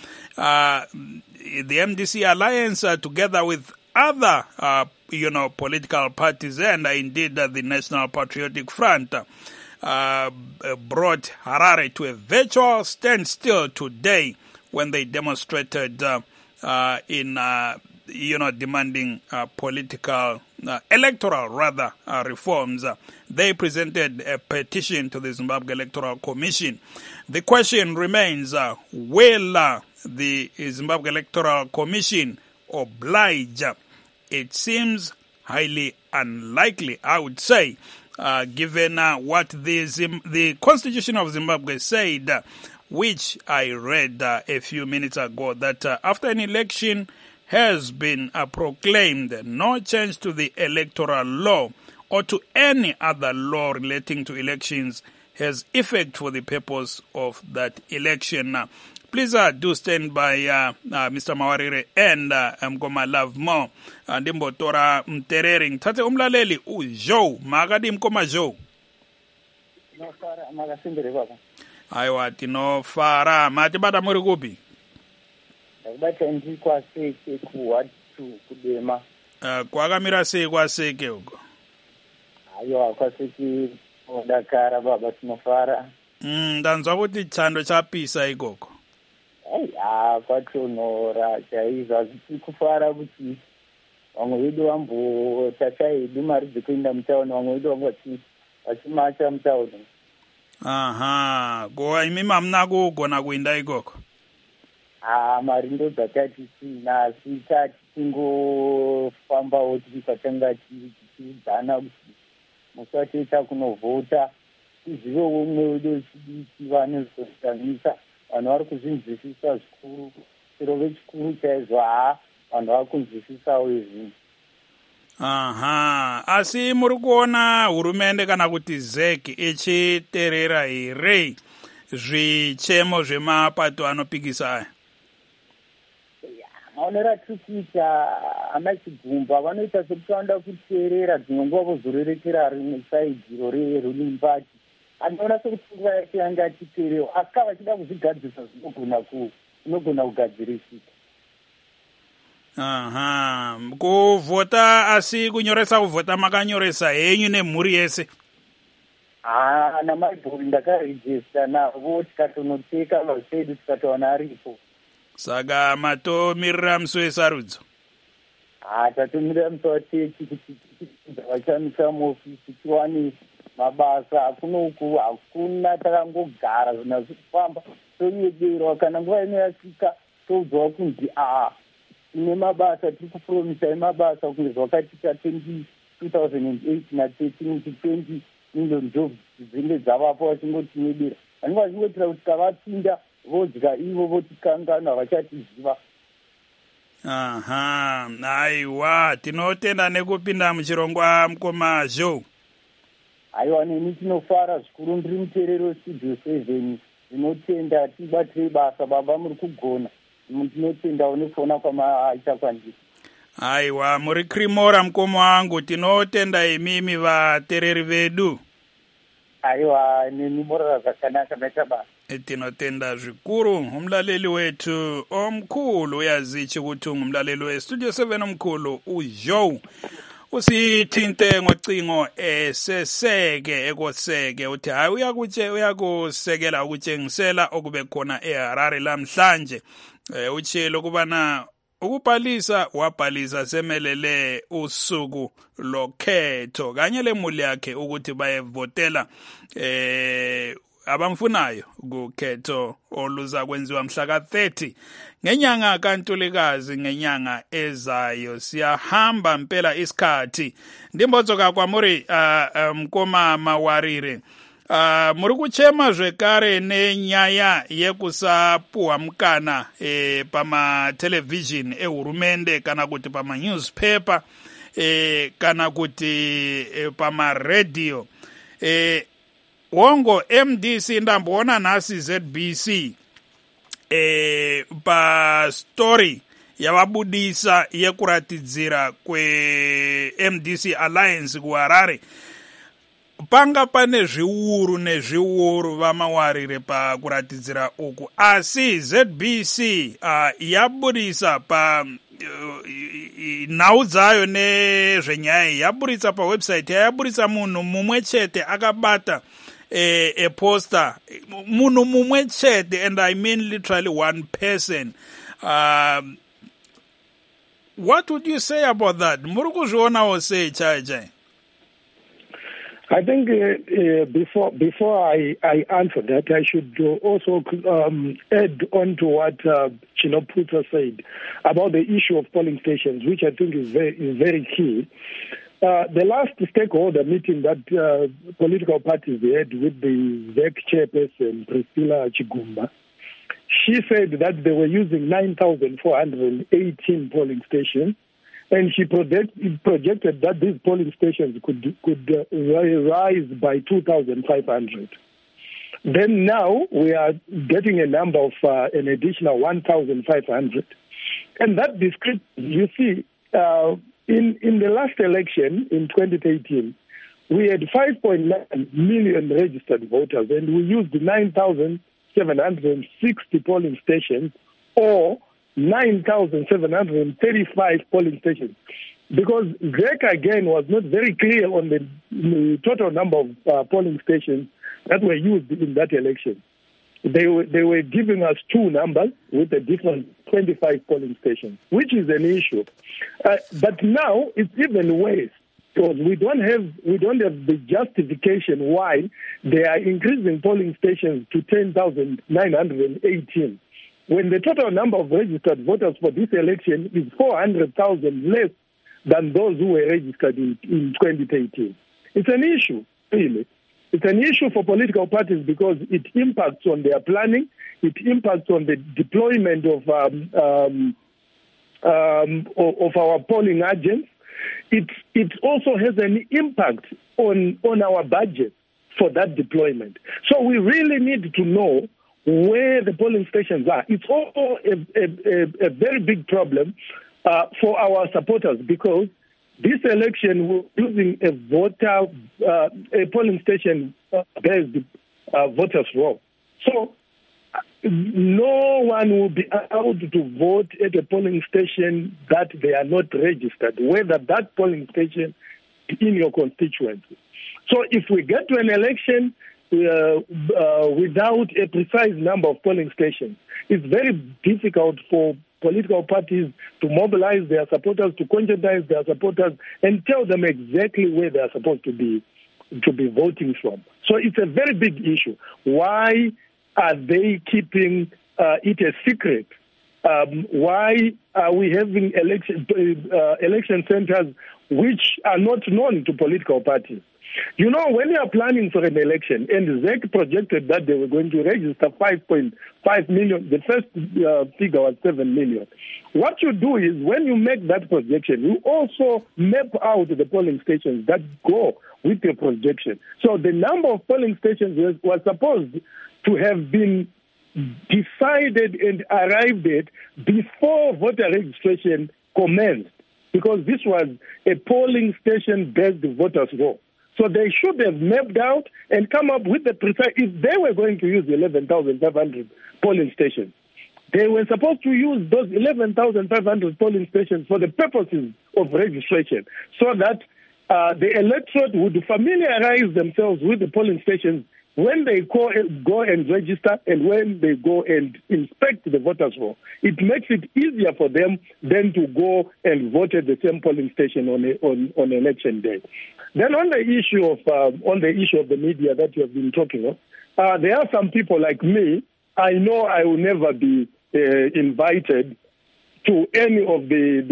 MDC Alliance, together with other, political parties, and indeed the National Patriotic Front, brought Harare to a virtual standstill today when they demonstrated in demanding electoral reforms. They presented a petition to the Zimbabwe Electoral Commission. The question remains, will the Zimbabwe Electoral Commission oblige? It seems highly unlikely, I would say, given what the Constitution of Zimbabwe said, which I read a few minutes ago, that after an election has been proclaimed, no change to the electoral law or to any other law relating to elections has effect for the purpose of that election. Please do stand by Mr. Mawarire and Mkoma Love More. Ndimbotora mterering. Tate umlaleli uJoe. Magadi Mkoma Joe. Aiwa tinofara. Matibada muri kupi? Ndakubata ndi kwaseke kuwatu kudema. Kwakamira sei kwaseke uko? Aiwa kwaseke odakara baba tinofara. Ndanzwa kuti chando chapisa ikoko. Kwatonora chaizvo hazvisi kufara kuti vamwe vedu vambotata hedu mari dzekuenda mutauni, vamwe vedu vangoti vachimacha mutauni. Aha, ko imi mamuna kugona kuenda ikoko? Mari ndo dzatatisina, asi tati tingofambawo tiri patanga tichiudzana kuti musi watoita kunovhota tizive umwe wedu wechidiki vanozoshamisa. Vanhu vari kuzvinzwisisa zvikuru, chero vechikuru chaizvo vanhu vari kunzwisisawo izvi. Aha, asi muri kuona hurumende kana kuti ZEC ichiteerera here zvichemo zvemapato anopikisa aya? Maonero atiri kuita ana Chigumba vanoita sekuti vanoda kuteerera, dzimwe nguva vozorerekera rimwe saidhi iro reruling party. Anoona sekuti nguva yake yanga achiteerewa, asi kana vachida kuzvigadzirisa zvinogona kugadzirisika. Aha, kuvhota, asi kunyoresa kuvhota makanyoresa henyu nemhuri yese? Namaibhori ndakarejista navo, tikatonoteka mazvedu tikatowana aripo. Saka matomirira musi wesarudzo? Tatomirira musi wateki kuti vachamisa muofisi tiwane mabasa. Hakunoku hakuna, takangogara zvina zvikufamba toyederwa. Kana nguva ino yasvika toudzwa kunzi tine mabasa, tiri kupromisai mabasa kunge zvakatika 2008 na13 kuti 20 million jobs dzinge dzavapo, vachingotinedera. Vanenge vachingotira kuti tavapinda vodya ivo votikangana, vachatiziva. Aha, aiwa, tinotenda nekupinda muchirongwa Mkoma Joe. Aiwa, neni tinofara zvikuru, ndiri muteereri westudio 7. Ndinotenda tibatirei basa, baba muri kugona. Tinotenda unefona kwamaita kwandiri. Aiwa, muri krimora Mkoma wangu, tinotenda imimi vateereri vedu. Aiwa, neni morara zvakanaka maita basa. Tinotenda zvikuru. Umlaleli wethu omkhulu uyazithi ukuthi ungumlaleli westudio 7 omkhulu uJoe. Usithinte ngocingo eseseke ekoseke uthi hayi uyakusekela ukutshengisela okube khona eHarare lamhlanje. Utshilo kubana ukubhalisa wabhalisa semelele usuku lokhetho kanye lemuli yakhe ukuthi bayevotela abamfunayo kukhetho oluza kwenziwa mhla ka-30 ngenyanga kaNtulikazi ngenyanga ezayo. Siyahamba mpela isikhathi. Ndimbotsoka kwa muri Mkoma Mawarire. Muri kuchema zvekare nenyaya yekusapuwa mukana pama television ehurumende kana kuti pama newspaper kana kuti pama radio. Wongo MDC ndamboona nasi ZBC pa story yavabudisa yekuratidzira kwe MDC Alliance kuHarare. Panga pane zviuru vamawarire pa kuratidzira uku, asi ZBC yabudisa pa nhau dzayo nezvenyaya, yabudisa pa website, yabudisa munhu mumwe chete akabata poster, munhu mumwe chete, and I mean literally one person. What would you say about that? Murukuzhuonawo say chai. I think before I answer that, I should also add on to what Chinoputsa said about the issue of polling stations, which I think is very key. The last stakeholder meeting that political parties had with the ZEC chairperson, Priscilla Chigumba, she said that they were using 9,418 polling stations, and she projected that these polling stations could rise by 2,500. Then now we are getting a number of an additional 1,500. And that description, you see, in the last election in 2018, we had 5.9 million registered voters, and we used 9,760 polling stations, or 9,735 polling stations, because ZEC again was not very clear on the total number of polling stations that were used in that election. They were giving us two numbers with a different 25 polling stations, which is an issue. But now it's even worse, because we don't have the justification why they are increasing polling stations to 10,918. When the total number of registered voters for this election is 400,000 less than those who were registered in 2018. It's an issue, really. It's an issue for political parties because it impacts on their planning, it impacts on the deployment of our polling agents. It also has an impact on our budget for that deployment. So we really need to know where the polling stations are. It's also a very big problem for our supporters, because this election we're using a polling station based voters roll. So no one will be allowed to vote at a polling station that they are not registered, whether that polling station is in your constituency. So if we get to an election without a precise number of polling stations, it's very difficult for political parties to mobilize their supporters, to conscientize their supporters, and tell them exactly where they are supposed to be voting from. So it's a very big issue. Why are they keeping it a secret? Why are we having election centers which are not known to political parties? You know, when you are planning for an election, and ZEC projected that they were going to register 5.5 million, the first figure was 7 million. What you do is, when you make that projection, you also map out the polling stations that go with your projection. So the number of polling stations was supposed to have been decided and arrived at before voter registration commenced, because this was a polling station-based voters roll. So they should have mapped out and come up with the precise, if they were going to use 11,500 polling stations, they were supposed to use those 11,500 polling stations for the purposes of registration, so that the electorate would familiarize themselves with the polling stations when they go and register and when they go and inspect the voters roll. It makes it easier for them than to go and vote at the same polling station on election day. Then on the issue of the media that you have been talking of, there are some people like me. I know I will never be invited to any of the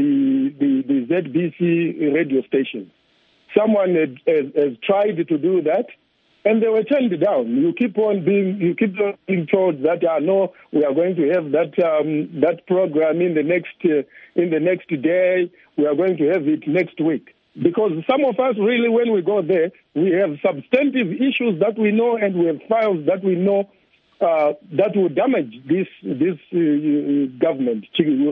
ZBC radio stations. Someone has tried to do that, and they were turned down. You keep on being told that no, we are going to have that program in the next day. We are going to have it next week. Because some of us really, when we go there, we have substantive issues that we know, and we have files that we know that will damage this government.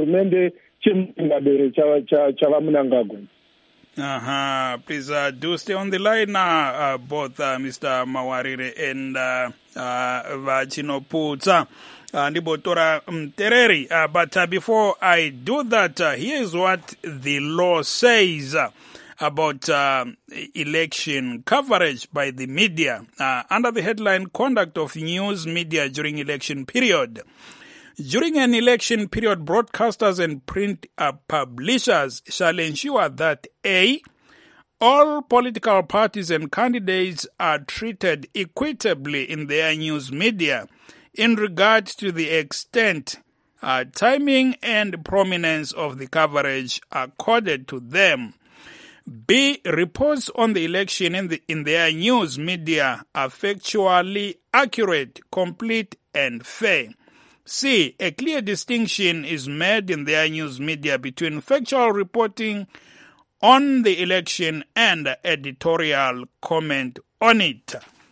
Please do stay on the line, both Mr. Mawarire and Chinoputsa. Ndibotora Mtereri. But before I do that, here's what the law says about election coverage by the media under the headline Conduct of News Media During Election Period. During an election period, broadcasters and print publishers shall ensure that A, all political parties and candidates are treated equitably in their news media in regard to the extent, timing, and prominence of the coverage accorded to them. B, reports on the election in their news media are factually accurate, complete, and fair. C, a clear distinction is made in their news media between factual reporting on the election and editorial comment on it.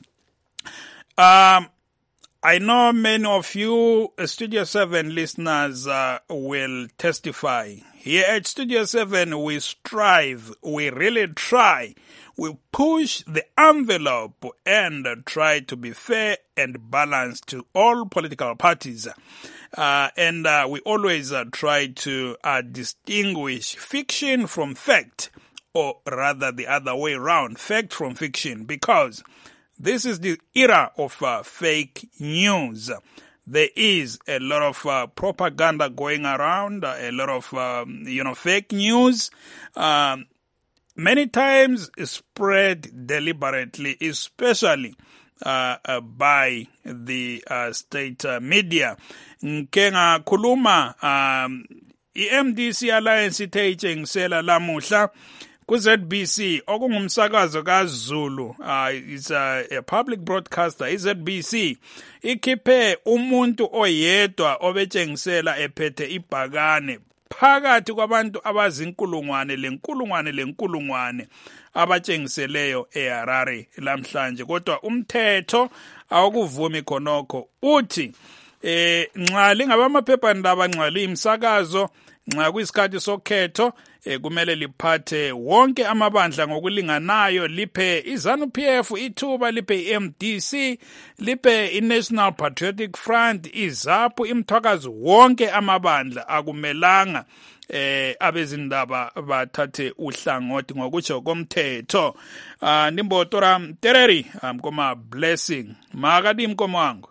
I know many of you Studio 7 listeners will testify. Here at Studio 7, we strive, we really try, we push the envelope and try to be fair and balanced to all political parties. And we always try to distinguish fiction from fact, or rather the other way around, fact from fiction, because this is the era of fake news. There is a lot of propaganda going around, a lot of, fake news. Many times spread deliberately, especially by the state media. Nkenga kuluma MDC Alliance ithe itshengisela lamuhla ku-ZBC okungumsakazo kaZulu, is a public broadcaster. iZBC ikhiphe umuntu oyedwa obetshengisela ephethe ibhakane phakathi kwabantu abazinkulungwane lenkulungwane abatshengiseleyo eHarare lamhlanje. Kodwa umthetho awukuvumi khonokho, uthi nxa lingabamaphephandaba, nxa liyimsakazo, nxa kuyisikhathi sokhetho, kumele liphathe wonke amabandla ngokulinganayo, liphe iZANU-PF ithuba, liphe iMDC, liphe iNational Patriotic Front, iZAPU, imthwakazi, wonke amabandla. Akumelanga abezindaba bathathe uhlangothi ngokutsho komthetho. Ndimbotora Tereri mkoma Blessing makadi mkomo wangu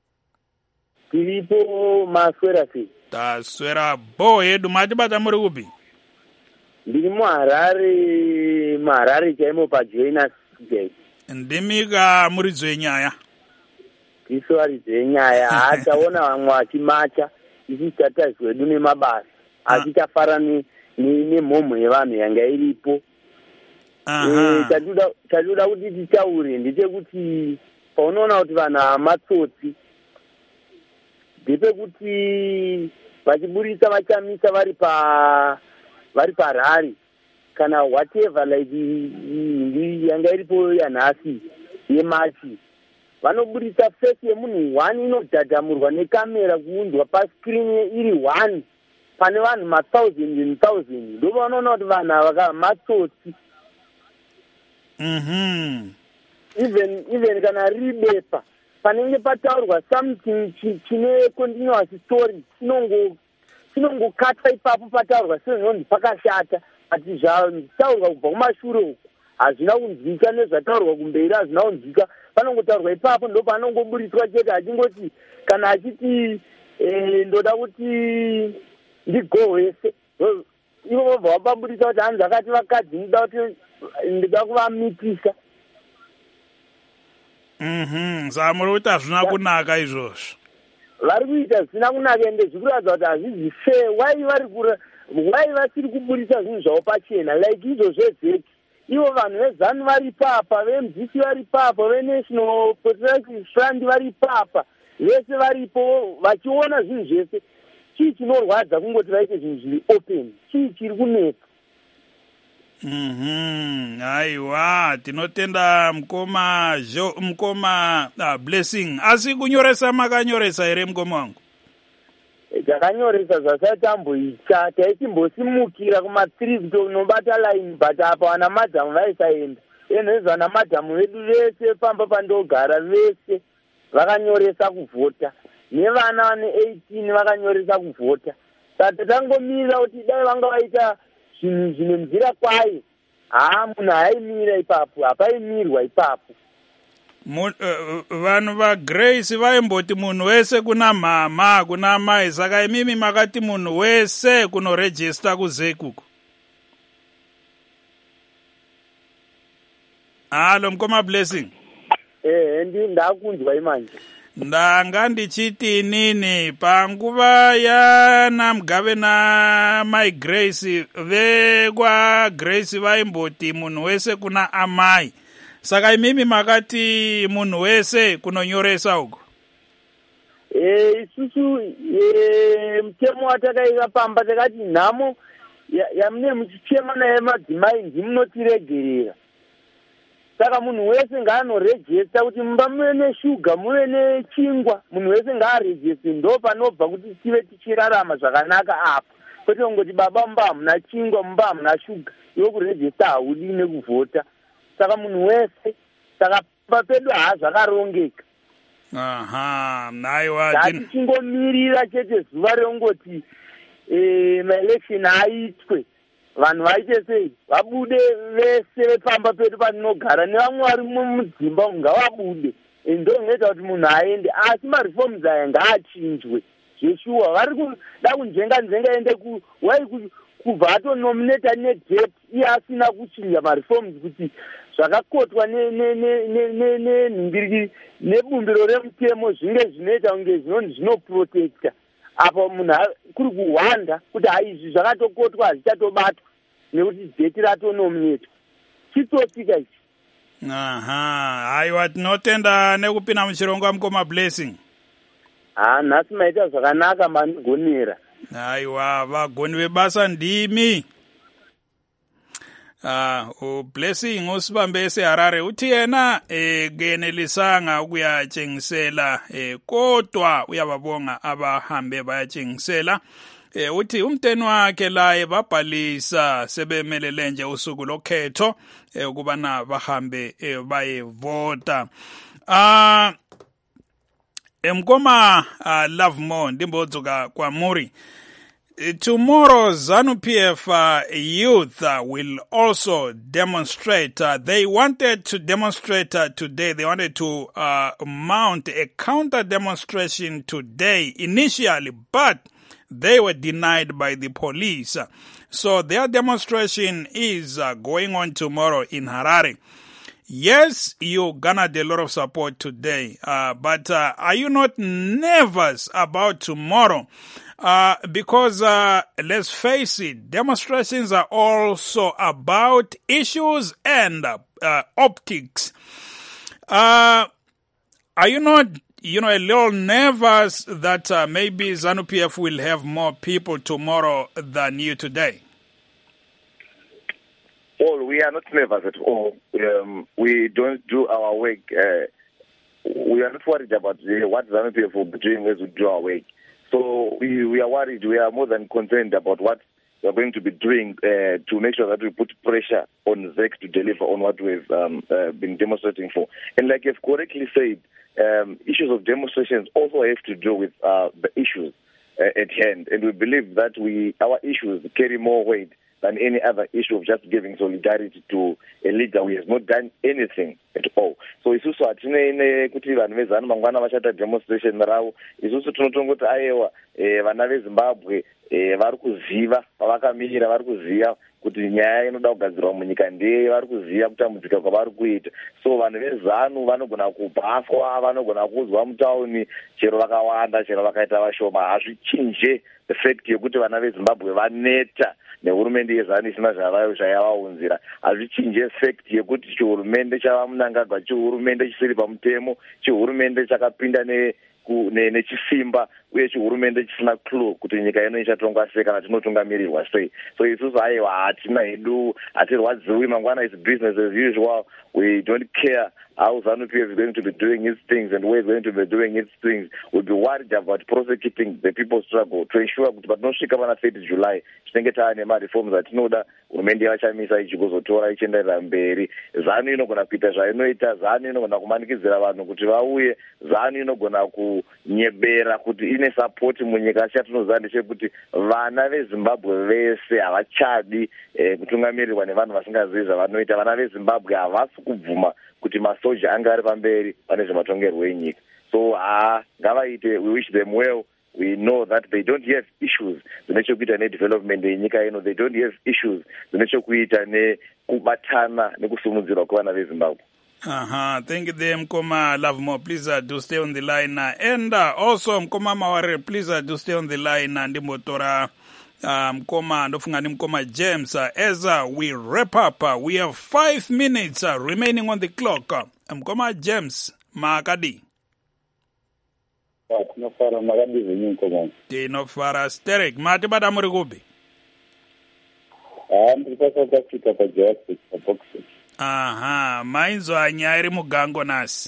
tilipo maswera si taswera bo hedu mati bata muri kupi? Ndiri muHarare chaimo paJoinas Gate. Ndimika muri dzenyaya iso ari dzenyaya hataona vamwe vachimacha isi tatazwedu nemabasa atichafara nemhomho yevanhu yanga iripo. Tatoda kuti titaure ndechekuti paunoona kuti vanhu hamatsotsi ndepekuti vachiburisa vachamisa vari parari kana whatever, like yanga iripo yanhasi yemachi, vanoburisa fesi yemunhu 1 inodhadhamurwa nekamera kuunzwa paskrini iri 1 pane vanhu ma1000 ndo vanoona kuti vanhu ava matsotsi. Even kana riri bepa panenge pataurwa something chine continuous story chinongokatwa ipapo pataurwa sezvinozi pakashata, ati zvataurwa kubva kumashure uku hazvina kunzwika, nezvataurwa kumberi hazvina kunzwika, panongotaurwa ipapo ndo panongoburiswa chete achingoti kana achiti ndoda kuti ndigohwese, ivo vobva vapaburisa kuti hanzi akati vakadzi ndida kuvamitisa. Zamuri kuti hazvina kunaka izvozvo. Vari kuita zvisina kunaka ende zvikuratidza kuti hazvizi fair. Why vasiri kuburisa zvinhu zvavo pachena like izvo zvezeki? Ivo vanhu veZANU vari papa, veMDC vari papa, veNational Patriotic Front vari papa, vese varipo vachiona zvinhu zvese. Chii chinorwadza kungoti vaite zvinhu zviri open? Chii chiri kunetsa? Aiwa, tinotenda mkoma Blessing. Asi kunyoresa makanyoresa here mkoma wangu? Takanyoresa zvasati amboita, taichimbosimukira kuma3 kunobata line, but apa vana madhamu vaisaenda. Enhezi vana madhamu vedu vese pamba pandogara vese vakanyoresa kuvhota, nevana vane 18 vakanyoresa kuvhota. Saka tangomirira kuti dai vanga vaita zvinhu zvinenzira kwayo, munhu haimira ipapo, hapaimirwa ipapo. vanhu vaGrace vaimboti munhu wese kuna mama kuna mai, saka imimi makati munhu wese kunoregister kuzekuku. Halo Mkoma Blessing. Ndakunzwa imanje. Ndanga ndichiti nini panguva yana Mugabe na Mai Grace vekwa Grace vaimboti munhu wese kuna amai, saka imimi makati munhu wese kunonyoresa uko. Isusu mtemo watakaika pamba takati nhamo yamune muchichema naye madzimai ndimunotiregerera. Saka munhu wese ngaanoregesta kuti mumba muve neshuga muve nechingwa, munhu wese ngaaregeste, ndo panobva kuti tive tichirarama zvakanaka apo. Kwete kungoti baba mumba hamuna chingwa, mumba hamuna shuga, iwe kuregesta haudi nekuvhota. Saka munhu wese, saka pamba pedu hazvakarongeka. Aha, naiwa. Ngatichingomirira chete zuva rongoti maelection aitwe. Vanhu vaite sei vabude vese vepamba pedu patinogara nevamwe vari mudzimba ngavabude, ndo inoita kuti munhu aende. Asi mareforms aya ngaachinjwe zveshuwa. Vari kuda kunjenga ende kubva atonominata nedate iye asina kuchinja mareforms kuti zvakakotwa nenhimbiriki nebumbiro remutemo zvinge zvinoita kunge zvinoprotecta. Apo munhu kuri kuhwanda kuti haizvi zvakatokotwa hazvichatobatwa nekuti date ratonominatwa. Chitosika ichi. Aha, haiwa tinotenda nekupinda muchirongwa Mkoma Blessing. Nhasi maita zvakanaka manigonera. Haiwa vagoni vebasa ndimi. Blessing usibambese Harare uthi yena genelisanga ukuyatshengisela kodwa uyababonga abahambe bayatshengisela. Uthi umteni wakhe laye babhalisa sebemelele nje usuku lokhetho ukubana bahambe bayevota. Mkoma Love More ndimbodzuka kwa Muri. Tomorrow, ZANU-PF youth will also demonstrate. They wanted to demonstrate today. They wanted to mount a counter-demonstration today initially, but they were denied by the police. So their demonstration is going on tomorrow in Harare. Yes, you garnered a lot of support today, but are you not nervous about tomorrow? Because let's face it, demonstrations are also about issues and optics. Are you not, a little nervous that maybe ZANU-PF will have more people tomorrow than you today? Well, we are not nervous at all. We don't do our work. We are not worried about what ZANU-PF will be doing as we do our work. So we are worried. We are more than concerned about what we are going to be doing to make sure that we put pressure on ZEC to deliver on what we've been demonstrating for. And like you've correctly said, issues of demonstrations also have to do with the issues at hand. And we believe that our issues carry more weight than any other issue of just giving solidarity to a leader who has not done anything at all. So isusu hatine kuti vanhu vezanu mangwana vachata demonstration ravo. Isusu tinotongoti aiwa vana veZimbabwe vari kuziva pavakamirira, vari kuziva kuti nyaya inoda kugadzirwa munyika ndeye, vari kuziva kutambudzika kwavari kuita. So vanhu vezanu vanogona kubhafwa, vanogona kuzwa mutauni chero vakawanda, chero vakaita vashoma. Hazvichinje the fact yekuti vana veZimbabwe vaneta nehurumende yezanu isina zvayavaunzira. Hazvichinje fact yekuti chihurumende chavamunangagwa, chihurumende chisiri pamutemo, chihurumende chakapinda nechisimba, uye chihurumende chisina clue kuti nyika ino ichatongwa sei kana tinotungamirirwa sei. So isusu aiwa hatina hedu, hatirwadziwi, mangwana is business as usual. We don't care how ZANU-PF is going to be doing its things and where it's going to be doing its things. We'll be worried about prosecuting the people's struggle to ensure kuti patinosvika pana 30 July tinenge taane mareforms atinoda hurumende yavachamisa ichigozotora ichienderera mberi. ZANU inogona kuita zvainoita, ZANU inogona kumanikidzira vanhu kuti vauye, ZANU inogona kunyebera kuti ine support munyika chatinoziva ndechekuti vana veZimbabwe vese havachadi kutungamirirwa nevanhu vasingazivi zvavanoita. Vana veZimbabwe havasi kubvuma kuti masoja anga ari pamberi pane zvematongerwo enyika. So ngavaite, we wish them well. We know that they don't have issues zvinechekuita nedevelopment yenyika ino. They don't have issues zvinechekuita nekubatana nekusumudzirwa kwevana veZimbabwe. Thank you there, Mkoma Lovemore. Please do stay on the line. And also, Mkoma Mawarire, please do stay on the line. Ndimotora Mkoma, ndofungani Mkoma James. As we wrap up, we have 5 minutes remaining on the clock. Mkoma James, Makadi. Tinofara Makadi venyu Mkoma. Tinofara Sterek. Mati bada muri kupi? Ndiri South Africa pa Johannesburg pa Boxing. Mainzwa nyaya iri mugango nasi.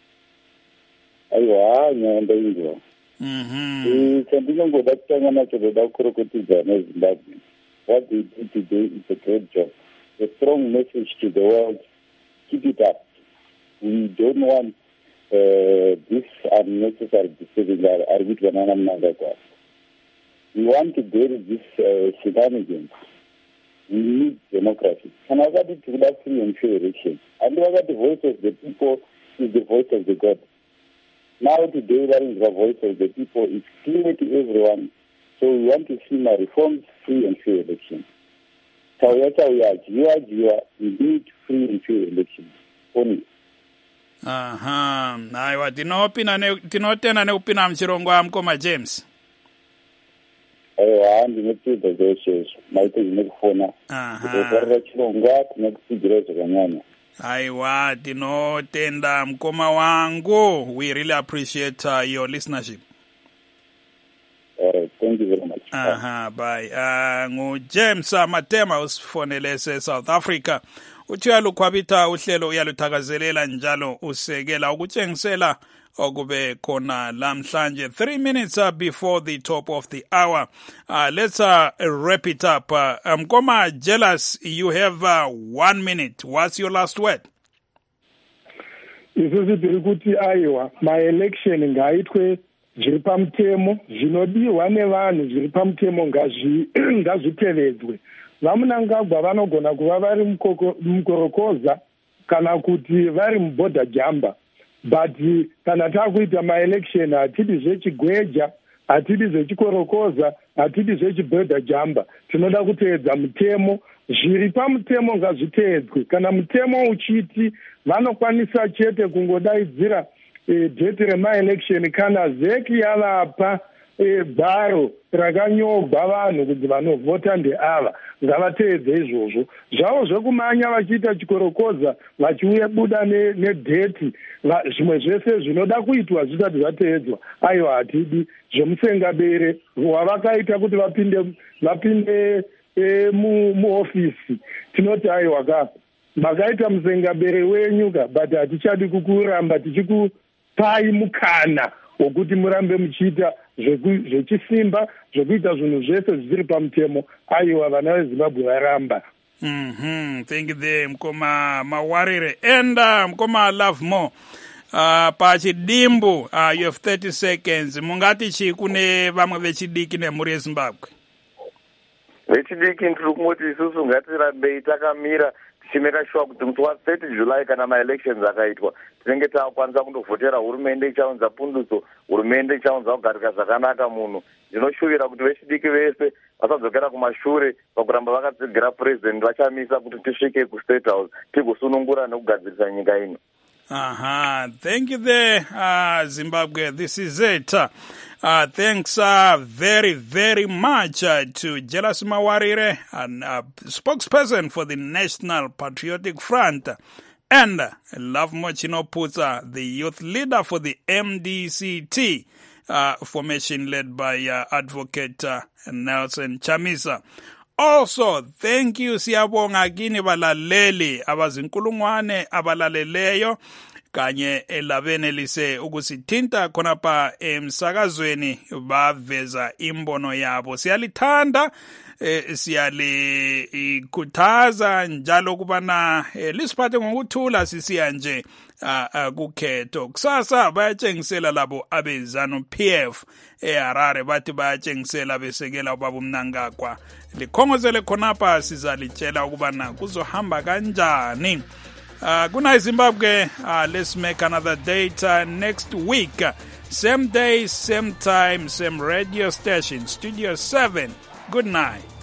Aiwa, nyaya ndainzwa. Chandinongoda kutanga nacho ndoda kukurukutidza neZimbabwe. What they did today is a great job. A strong message to the world. Keep it up. We don't want this unnecessary disturbing with banana mnangagwa. We want to bury this shenanigans. We need democracy. And I got it to that free and fair election. And I got the voice of the people is the voice of the God. Now today that is the voice of the people. It's clear to everyone. So we want to see my reforms, free and fair election. We need free and fair election. Only. Aiwa, tinotenda neupina mchirongo Mkoma James. Ndinotidza zveshe maite zvinokufona kutofarira chirongwa tinokutsigira zvakanyanya. Aiwa, tinotenda Mkoma wangu. We really appreciate your listenership. Thank you very much. Bye. James Matema usifonelese South Africa. Uyalukhwabitha uhlelo uyaluthakazelela njalo usekela ukutshengisela okube khona lamhlanje 3 minutes before the top of the hour. Let's wrap it up. Mkoma Jealous, you have 1 minute. What's your last word? Isusu tiri kuti aiwa ma-election ngaitwe zviri pamutemo, zvinodiwa nevanhu zviri pamutemo ngazvitevedzwe. Vamunangagwa vanogona kuva vari mukorokoza kana kuti vari muborder jumper. But kana takuita ma-election hatidi zvechigweja, hatidi zvechikorokoza, hatidi zvechiborder jumper. Tinoda kuteedza mutemo, zviri pamutemo ngazviteedzwe. Kana mutemo uchiti vanokwanisa chete kungodaidzira dheti rema-election kana zeki yavapa bharo rakanyogwa vanhu kuti vanovhota ndeava, ngavateedze izvozvo. Zvavo zvekumanya vachiita chikorokoza vachiuya buda nedheti, zvimwe zvese zvinoda kuitwa zvisati zvateedzwa. Aiwa, hatidi zvemusengabere wavakaita kuti vapinde muofisi. Tinoti aiwa makaita musengabere wenyu but hatichadi kukuramba tichikupai mukana wokuti murambe muchiita zvechisimba zvekuita zvinhu zvese zvisiri pamutemo. Aiwa, vana veZimbabwe varamba. Thank you there, Mkoma Mawarire. And Mkoma Lovemore, pachidimbu, you have 30 seconds. Mungati chi kune vamwe vechidiki nemhuri yeZimbabwe? Vechidiki ndiri kungoti isusu ngatirambei takamira tichimeka sure kuti musi wa30 July kana ma-elections akaitwa tinenge takwanisa kundovhotera hurumende ichaunza pundutso, hurumende ichaunza kugarika zvakanaka munhu. Ndinoshuvira kuti vechidiki vese vasadzokera kumashure pakuramba vakatsigira president, vachamisa kuti tisvike kuState House tigosunungura nekugadzirisa nyika ino. Thank you there, Zimbabwe. This is it. Thanks very, very much to Jealous Mawarire, spokesperson for the National Patriotic Front, and Lovemore Chinoputsa, the youth leader for the MDCT formation led by Advocate Nelson Chamisa. Also, thank you siyabonga kini balaleli abazinkulungwane abalaleleyo kanye labenelise ukusithinta khonapha emsakazweni baveza imbono yabo. Siyalithanda siyalikhuthaza njalo kubana lisiphathe ngokuthula sisiya nje kukhetho. Kusasa bayatshengisela labo abezanu PF eHarare bathi bayatshengisela besekela ubaba uMnangagwa. Likhongozele khonapha sizalitshela ukubana kuzohamba kanjani. Kuna Zimbabwe, let's make another date next week. Same day, same time, same radio station. Studio 7. Good night.